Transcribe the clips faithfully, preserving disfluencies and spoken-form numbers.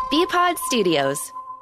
B-Pod Studios.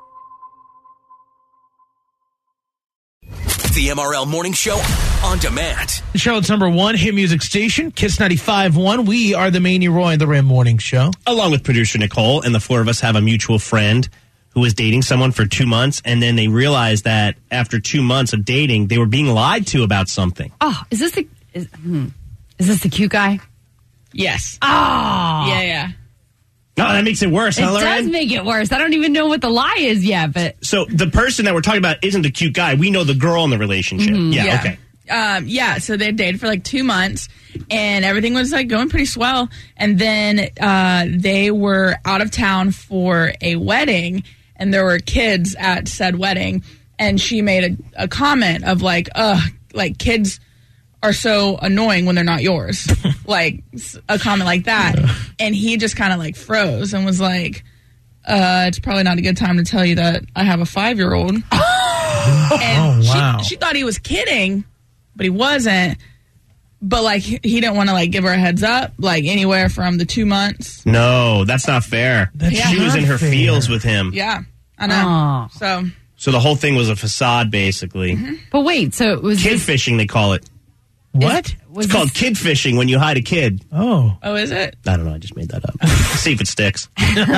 The M R L Morning Show on demand. Charlotte's number one hit music station, Kiss ninety-five point one. We are the Maney Roy and the Ram Morning Show. Along with producer Nicole, and the four of us have a mutual friend who was dating someone for two months, and then they realized that after two months of dating, they were being lied to about something. Oh, is this the is, hmm. is this the cute guy? Yes. Oh. Yeah, yeah. No, that makes it worse, It huh, Lorraine? does make it worse. I don't even know what the lie is yet, but... So the person that we're talking about isn't the cute guy. We know the girl in the relationship. Mm-hmm. Yeah, Yeah. okay. Um, yeah, so they dated for like two months, and everything was like going pretty swell. And then uh, they were out of town for a wedding, and there were kids at said wedding. And she made a, a comment of like, "Ugh, like kids are so annoying when they're not yours," like a comment like that. And he just kind of like froze and was like, uh, "It's probably not a good time to tell you that I have a five-year-old." And Oh, wow. she, she thought he was kidding, but he wasn't. But like he didn't want to like give her a heads up, like anywhere from the two months. No, that's not fair. That's she was not in her fair. feels with him. Yeah, I know. Aw. So So the whole thing was a facade, basically. Mm-hmm. But wait, so it was Kid this, fishing, they call it. What? was It's called this- kid fishing when you hide a kid. Oh. oh, is it? I don't know. I just made that up. See if it sticks.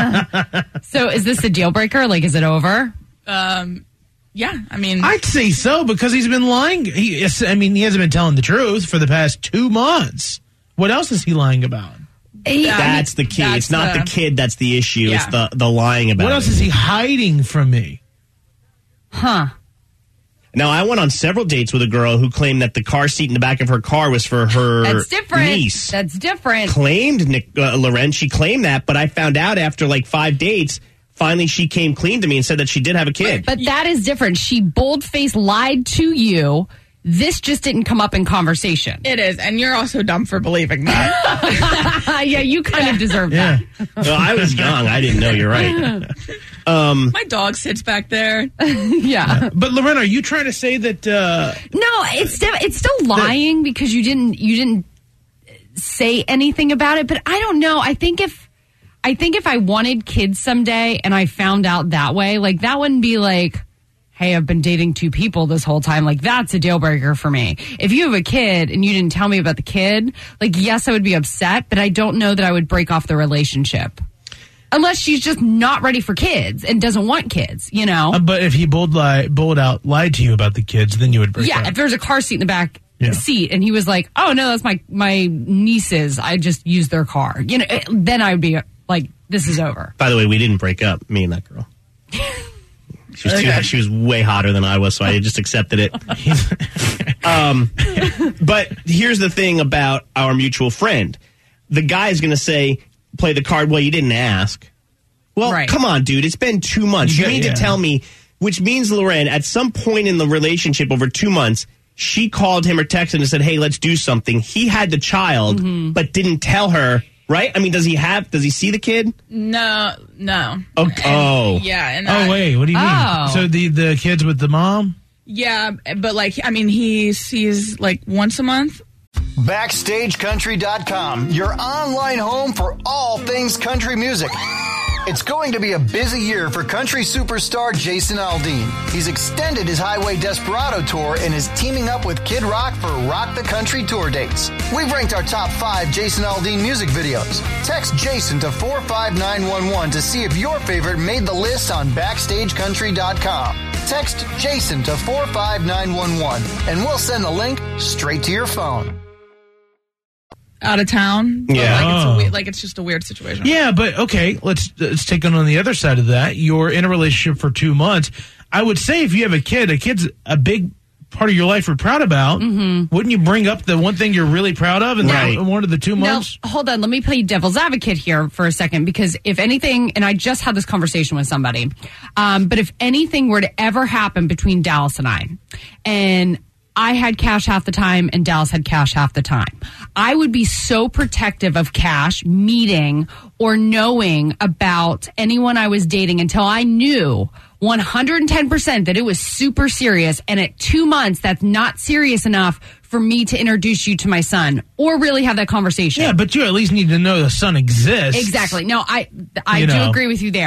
So is this a deal breaker? Like, is it over? Um, yeah. I mean, I'd say so because he's been lying. He, yes, I mean, he hasn't been telling the truth for the past two months. What else is he lying about? He- That's the key. that's It's not the, the- kid that's the issue. It's Yeah. the, the lying about What else it. is he hiding from me? huh. Now, I went on several dates with a girl who claimed that the car seat in the back of her car was for her That's different. niece. That's different. Claimed, Nick, uh, Loren, she claimed that, but I found out after like five dates, finally she came clean to me and said that she did have a kid. But that is different. She bold-faced lied to you. This just didn't come up in conversation. it is, and you're also dumb for believing that. yeah, you kind of deserve Yeah. that. Well, I was young. I didn't know. You're right. Um, My dog sits back there. Yeah. But Lorena, are you trying to say that? Uh, No, it's still it's still lying because you didn't you didn't say anything about it. But I don't know. I think if I think if I wanted kids someday and I found out that way, like that wouldn't be like, hey, I've been dating two people this whole time. Like that's a deal breaker for me. If you have a kid and you didn't tell me about the kid, like yes, I would be upset, but I don't know that I would break off the relationship. Unless she's just not ready for kids and doesn't want kids, you know? uh, but if he bold lie, bold out lied to you about the kids, then you would break Yeah, up. if there's a car seat in the back Yeah. seat and he was like, "Oh no, that's my my niece's. I just used their car." You know, it- then I would be like, "This is over." by the way, we didn't break up, me and that girl. She was, too, she was way hotter than I was, so I just accepted it. um, but here's the thing about our mutual friend. The guy's going to say, play the card, well, you didn't ask. Well, Right. come on, dude. It's been two months. You Yeah, mean yeah. to tell me, which means, Loren, at some point in the relationship over two months, she called him or texted him and said, hey, let's do something. He had the child, Mm-hmm. but didn't tell her, right? I mean, does he have, does he see the kid? No, no. Oh, And- oh. yeah. And Oh I- wait, what do you mean? Oh. So the the kids with the mom? yeah, but like, I mean, he sees like once a month. Backstage Country dot com, your online home for all things country music. It's going to be a busy year for country superstar Jason Aldean. He's extended his Highway Desperado tour and is teaming up with Kid Rock for Rock the Country tour dates. We've ranked our top five Jason Aldean music videos. Text Jason to four five nine one one to see if your favorite made the list on Backstage Country dot com. Text Jason to four five nine one one and we'll send the link straight to your phone. Out of town. But, Yeah. Like it's, Oh. a we- like it's just a weird situation. Yeah, but okay, let's let's take it on the other side of that. You're in a relationship for two months. I would say if you have a kid, a kid's a big part of your life you're proud about. Mm-hmm. Wouldn't you bring up the one thing you're really proud of in Right. the, one of the two Now, months? hold on. Let me play devil's advocate here for a second, because if anything, and I just had this conversation with somebody, um, but if anything were to ever happen between Dallas and I, and I had Cash half the time and Dallas had Cash half the time, I would be so protective of Cash meeting or knowing about anyone I was dating until I knew one hundred ten percent that it was super serious. And at two months, that's not serious enough for me to introduce you to my son or really have that conversation. Yeah, but you at least need to know the son exists. Exactly. No, I I You do know. agree with you there.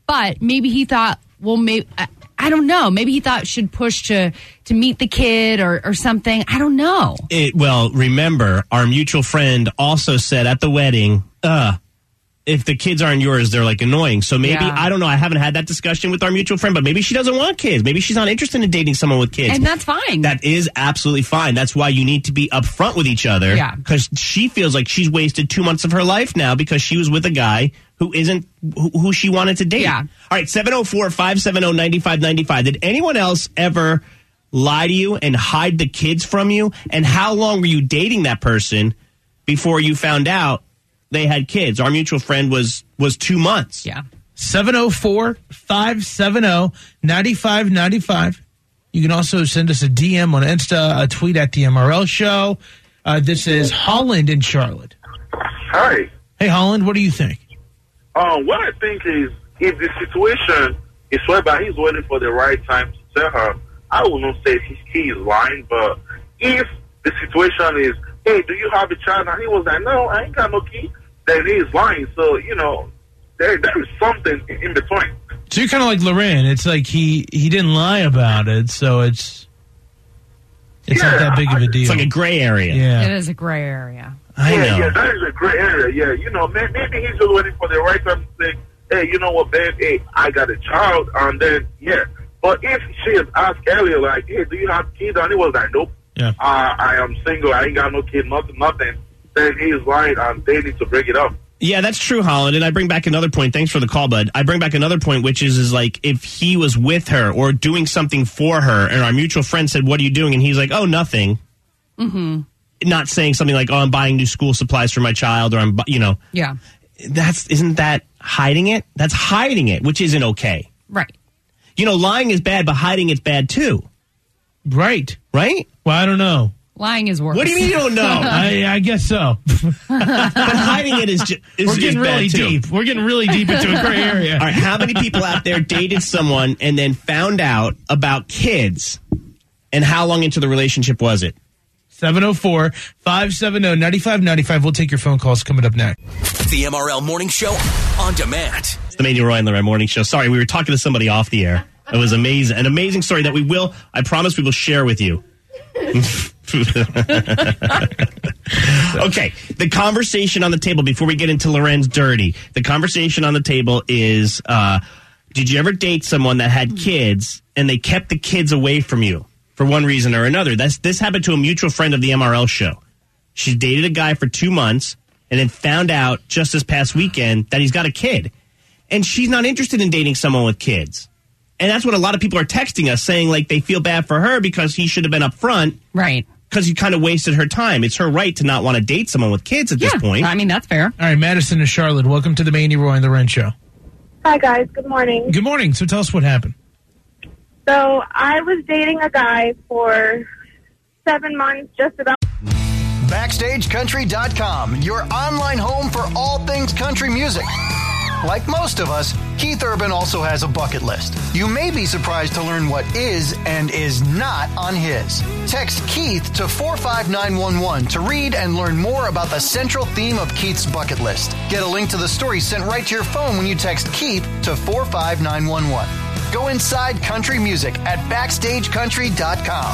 But maybe he thought, well, maybe I, I don't know. Maybe he thought should push to to meet the kid or, or something. I don't know. It, well, remember, our mutual friend also said at the wedding, uh, if the kids aren't yours, they're like annoying. So maybe, Yeah. I don't know, I haven't had that discussion with our mutual friend, but maybe she doesn't want kids. Maybe she's not interested in dating someone with kids. And that's fine. That is absolutely fine. That's why you need to be upfront with each other. Yeah. Because she feels like she's wasted two months of her life now because she was with a guy who isn't who, who she wanted to date. Yeah. All right, seven oh four, five seven oh, nine five nine five. Did anyone else ever lie to you and hide the kids from you? And how long were you dating that person before you found out they had kids? Our mutual friend was was two months. Yeah. seven oh four, five seven oh, nine five nine five. You can also send us a D M on Insta, a tweet at the M R L show. Uh, this is Holland in Charlotte. Hi. Hey, Holland, what do you think? Um, what I think is, if the situation is whereby he's waiting for the right time to tell her, I will not say he, he is lying, but if the situation is, hey, do you have a child? And he was like, no, I ain't got no kid, then he is lying. So, you know, there there is something in, in between. So you're kind of like Loren. It's like he, he didn't lie about it, so it's it's Yeah, not that big of a deal. It's like a gray area. yeah. It is a gray area. I yeah, know. yeah, that is a great area. Yeah, you know, may- maybe he's just waiting for the right time to say, hey, you know what, babe, hey, I got a child, and then, yeah. But if she has asked earlier, like, hey, do you have kids? And he was like, nope, Yeah. uh, I am single, I ain't got no kid, nothing, nothing. Then he is lying, and they need to bring it up. Yeah, that's true, Holland. And I bring back another point. Thanks for the call, bud. I bring back another point, which is, is like if he was with her or doing something for her, and our mutual friend said, what are you doing? And he's like, oh, nothing. Mm-hmm. Not saying something like, oh, I'm buying new school supplies for my child, or I'm, bu- you know. Yeah. That's, isn't that hiding it? That's hiding it, which isn't okay. Right. You know, lying is bad, but hiding it's bad too. Right. Right? Well, I don't know. Lying is worse. What do you mean you don't know? I, I guess so. But hiding it is, ju- is We're getting is bad really too. deep. We're getting really deep into a gray area. All right, how many people out there dated someone and then found out about kids? And how long into the relationship was it? seven oh four, five seven oh, nine five nine five. We'll take your phone calls coming up next. The M R L Morning Show on demand. It's the Mandy Roy and Lorraine Morning Show. Sorry, we were talking to somebody off the air. It was amazing. An amazing story that we will, I promise we will share with you. Okay, the conversation on the table before we get into Loren's dirty. The conversation on the table is, uh, did you ever date someone that had kids and they kept the kids away from you for one reason or another? That's, this happened to a mutual friend of the M R L show. She dated a guy for two months and then found out just this past weekend that he's got a kid. And she's not interested in dating someone with kids. And that's what a lot of people are texting us, saying like they feel bad for her because he should have been up front. Right. Because he kind of wasted her time. It's her right to not want to date someone with kids at Yeah. this point. I mean, that's fair. All right, Madison and Charlotte, welcome to the Mandy Roy and Loren Show. Hi, guys. Good morning. Good morning. So tell us what happened. So I was dating a guy for seven months, just about. Backstage Country dot com, your online home for all things country music. Like most of us, Keith Urban also has a bucket list. You may be surprised to learn what is and is not on his. Text Keith to four five nine one one to read and learn more about the central theme of Keith's bucket list. Get a link to the story sent right to your phone when you text Keith to four five nine one one. Go inside country music at Backstage Country dot com.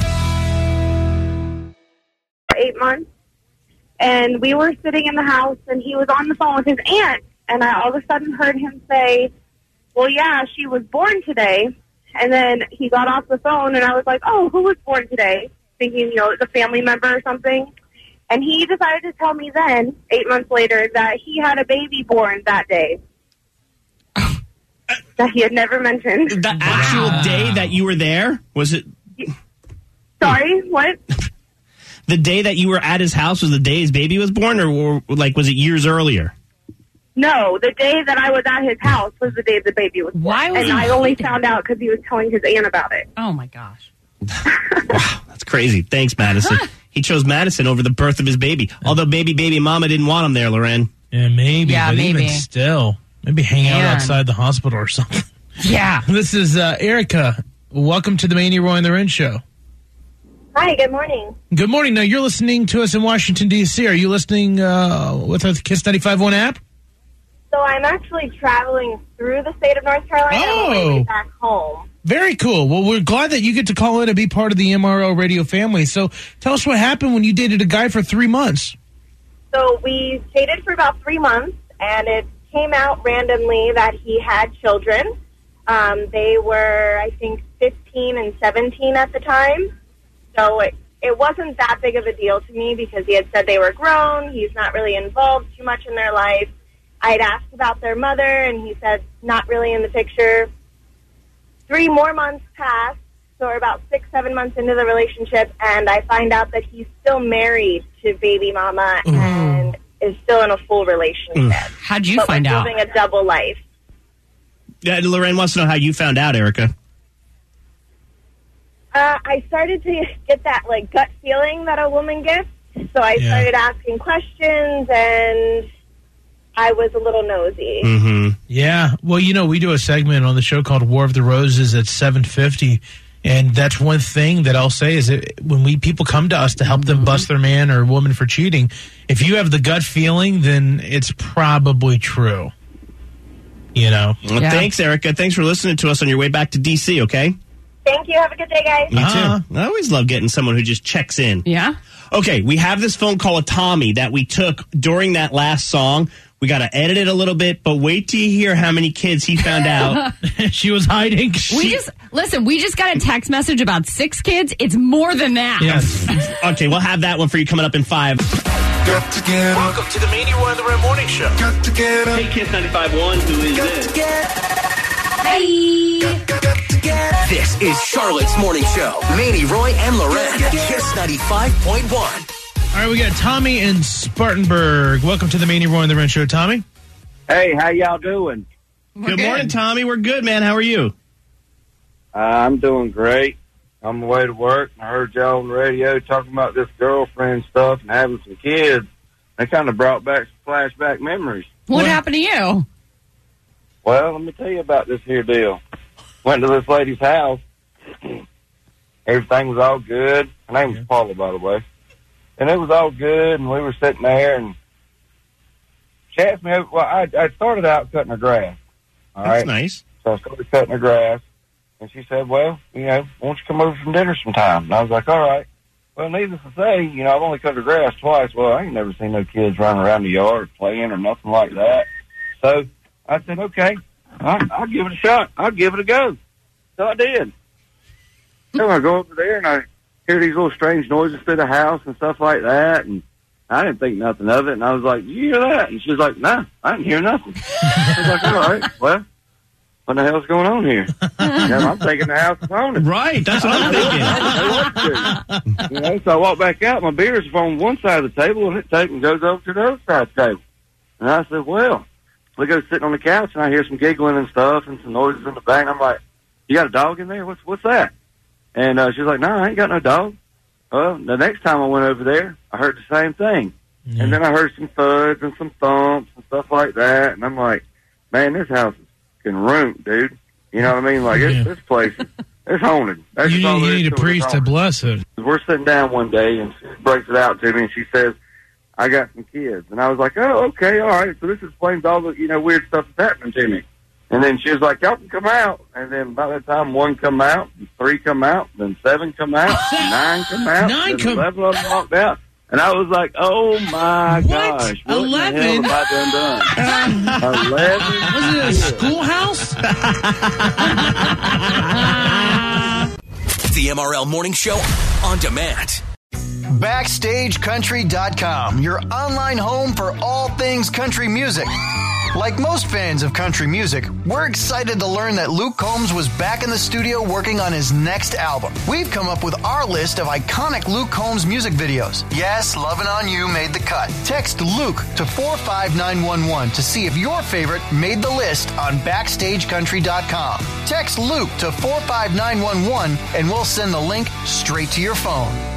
Eight months, and we were sitting in the house, and he was on the phone with his aunt, and I all of a sudden heard him say, well, yeah, she was born today. And then he got off the phone, and I was like, oh, who was born today? Thinking, you know, it was a family member or something. And he decided to tell me then, eight months later, that he had a baby born that day. That he had never mentioned. The actual day that you were there? Was it Sorry, what? the day that you were at his house was the day his baby was born, or, or like was it years earlier? No, the day that I was at his house was the day the baby was born. Why was and he I only hiding? found out because he was telling his aunt about it. Oh, my gosh. Wow, that's crazy. Thanks, Madison. He chose Madison over the birth of his baby. Although baby, baby mama didn't want him there, Loren. Yeah, maybe. Yeah, but maybe. even still, maybe hang out Man. outside the hospital or something. Yeah. This is uh, Erica. Welcome to the Mandy Roy and Loren Show. Hi, good morning. Good morning. Now, you're listening to us in Washington, D C. Are you listening uh, with our Kiss ninety-five point one app? So I'm actually traveling through the state of North Carolina on my way Oh. back home. Very cool. Well, we're glad that you get to call in and be part of the M R L radio family. So tell us what happened when you dated a guy for three months. So we dated for about three months, and it came out randomly that he had children. Um, they were, I think, fifteen and seventeen at the time. So it, it wasn't that big of a deal to me because he had said they were grown. He's not really involved too much in their life. I'd asked about their mother, and he said not really in the picture. Three more months passed, so we're about six, seven months into the relationship, and I find out that he's still married to baby mama Ooh. and is still in a full relationship. How'd you but find was out? living a double life. Yeah, Lorraine wants to know how you found out, Erica. Uh, I started to get that like gut feeling that a woman gets, so I Yeah. started asking questions, and I was a little nosy. Mm-hmm. Yeah. Well, you know, we do a segment on the show called War of the Roses at seven fifty. And that's one thing that I'll say is that when we people come to us to help them bust their man or woman for cheating, if you have the gut feeling, then it's probably true. You know? Well, Yeah. Thanks, Erica. Thanks for listening to us on your way back to D C, okay? Thank you. Have a good day, guys. Me Uh-huh. too. I always love getting someone who just checks in. Yeah. Okay, we have this phone call of Tommy that we took during that last song. We got to edit it a little bit, but wait till you hear how many kids he found out. She was hiding. We just listen. We just got a text message about six kids. It's more than that. Yes. Okay, we'll have that one for you coming up in five. Got to get up. Welcome to the Manny Roy in the Rim Morning Show. Got to get up. Hey, Kiss ninety-five point one, who is Got this? to get Hey. Got, got to get up. This is Charlotte's Morning Show. Manny Roy and Loren. Kiss ninety-five point one. All right, we got Tommy in Spartanburg. Welcome to the Manny Roy and the Rent Show, Tommy. Hey, how y'all doing? We're Good, morning, Tommy. We're good, man. How are you? Uh, I'm doing great. On my way to work, and I heard y'all on the radio talking about this girlfriend stuff and having some kids. That kind of brought back some flashback memories. What, What? happened to you? Well, let me tell you about this here deal. Went to this lady's house. Everything was all good. Her name was Paula, by the way. And it was all good, and we were sitting there, and she asked me, well, I, I started out cutting her grass. All That's right? nice. So I started cutting her grass, and she said, well, you know, why don't you come over from dinner sometime? And I was like, all right. Well, needless to say, you know, I've only cut her grass twice. Well, I ain't never seen no kids running around the yard playing or nothing like that. So I said, okay, I'll, I'll give it a shot. I'll give it a go. So I did. So I go over there, and I hear these little strange noises through the house and stuff like that, and I didn't think nothing of it, and I was like, you hear that? And she was like, nah, I didn't hear nothing. I was like, all right, well, what the hell's going on here? Yeah, I'm thinking the house is haunted. Right, that's what I'm thinking. You know, so I walk back out, my beer's on one side of the table, and it takes and goes over to the other side of the table. And I said, well, we go sitting on the couch, and I hear some giggling and stuff and some noises in the back, and I'm like, you got a dog in there? What's what's that? And uh, she's like, no, I ain't got no dog. Well, the next time I went over there, I heard the same thing. Yeah. And then I heard some thuds and some thumps and stuff like that. And I'm like, man, this house is fucking ruined, dude. You know what I mean? Like, Yeah. it's, this place is it's haunted. That's You just all need, there you is need a to it. It's priest to haunted. bless it. We're sitting down one day, and she breaks it out to me, and she says, I got some kids. And I was like, oh, okay, all right. So this explains all the, you know, weird stuff that's happening to me. And then she was like, y'all can come out. And then by that time, one come out, and three come out, then seven come out, and nine come out, Nine then come- eleven of them walked out. And I was like, oh, my What? gosh. What eleven? the hell have I done done? eleven? Was it a schoolhouse? The M R L Morning Show on demand. Backstage Country dot com, your online home for all things country music. Like most fans of country music, we're excited to learn that Luke Combs was back in the studio working on his next album. We've come up with our list of iconic Luke Combs music videos. Yes, Lovin' On You made the cut. Text Luke to four five nine one one to see if your favorite made the list on Backstage Country dot com. Text Luke to four five nine one one and we'll send the link straight to your phone.